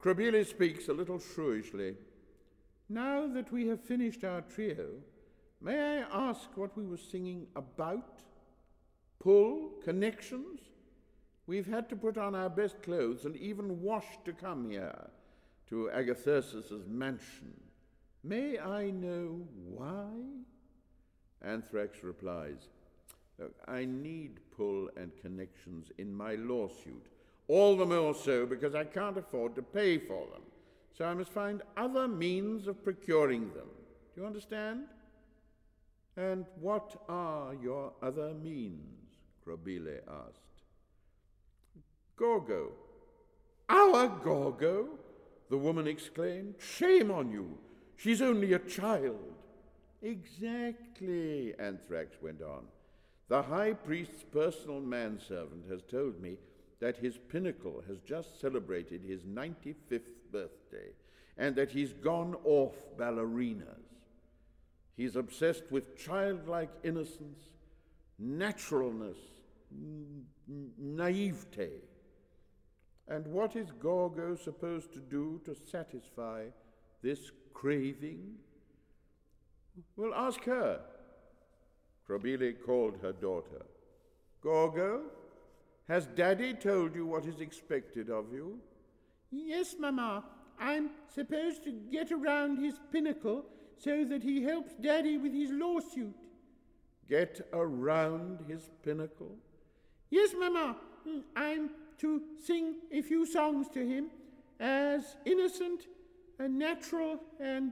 Crobyle speaks a little shrewishly. Now that we have finished our trio, may I ask what we were singing about? Pull? Connections? We've had to put on our best clothes and even wash to come here, to Agathyrsus's mansion. May I know why? Anthrax replies, Look, I need pull and connections in my lawsuit, all the more so because I can't afford to pay for them. So I must find other means of procuring them. Do you understand? And what are your other means? Crobyle asked. Gorgo. Our Gorgo? The woman exclaimed. Shame on you. She's only a child. Exactly, Anthrax went on. The high priest's personal manservant has told me that his pinnacle has just celebrated his 95th birthday and that he's gone off ballerinas. He's obsessed with childlike innocence, naturalness, naivete. And what is Gorgo supposed to do to satisfy this craving? Well, ask her. Crobyle called her daughter. Gorgo, has Daddy told you what is expected of you? Yes, Mama. I'm supposed to get around his pinnacle so that he helps Daddy with his lawsuit. Get around his pinnacle? Yes, Mama. I'm to sing a few songs to him as innocent and natural and,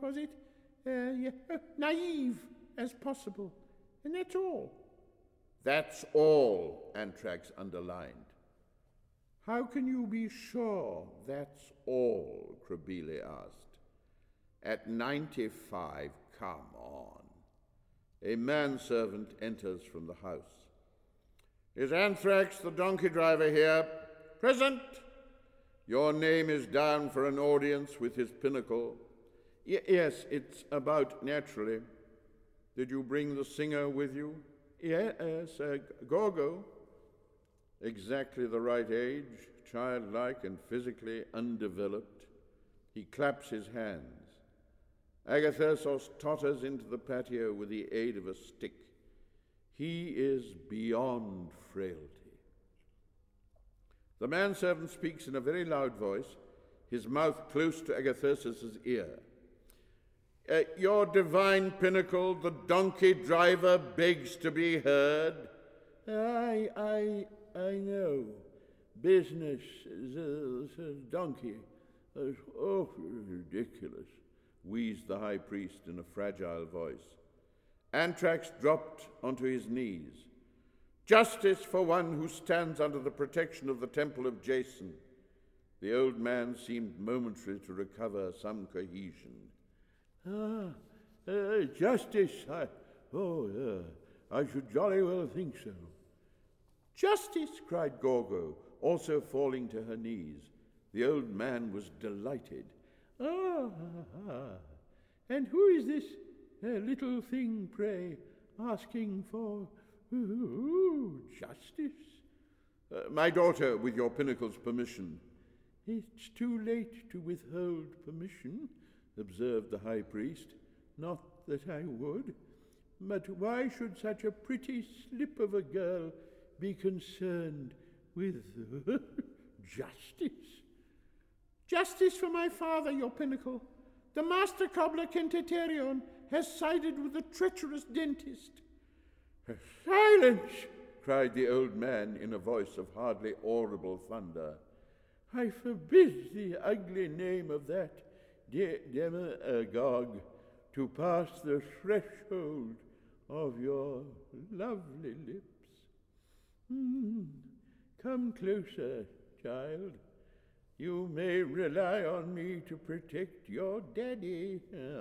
naive as possible. And that's all. That's all, Anthrax underlined. How can you be sure that's all? Crobyle asked. At 95, come on. A manservant enters from the house. Is Anthrax the donkey driver here? Present. Your name is down for an audience with his pinnacle. Yes, it's about naturally. Did you bring the singer with you? Yes, Gorgo. Exactly the right age, childlike and physically undeveloped. He claps his hands. Agathyrsus totters into the patio with the aid of a stick. He is beyond frailty. The manservant speaks in a very loud voice, his mouth close to Agathyrsus's ear. Your divine pinnacle, the donkey driver, begs to be heard. I know. Business, the donkey. Oh, ridiculous, wheezed the high priest in a fragile voice. Anthrax dropped onto his knees. Justice for one who stands under the protection of the temple of Jason. The old man seemed momentarily to recover some cohesion. Justice, I should jolly well think so. Justice, cried Gorgo, also falling to her knees. The old man was delighted. And who is this little thing, pray, asking for justice? My daughter, with your pinnacle's permission. It's too late to withhold permission, observed the high priest. Not that I would. But why should such a pretty slip of a girl be concerned with justice? Justice for my father, your pinnacle. The master cobbler Kentaterion has sided with the treacherous dentist. Silence! Cried the old man in a voice of hardly audible thunder. I forbid the ugly name of that demagogue to pass the threshold of your lovely lips. Come closer, child. You may rely on me to protect your daddy.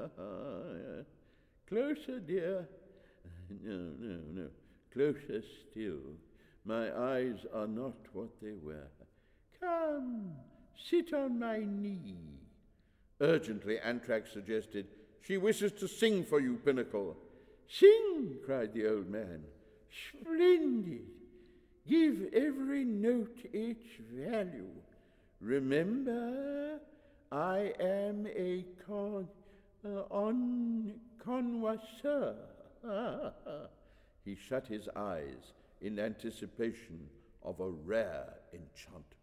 Closer, dear. No. Closer still. My eyes are not what they were. Come, sit on my knee. Urgently, Anthrax suggested, she wishes to sing for you, Pinnacle. Sing, cried the old man. Splendid. Give every note its value. Remember, I am a connoisseur. He shut his eyes in anticipation of a rare enchantment.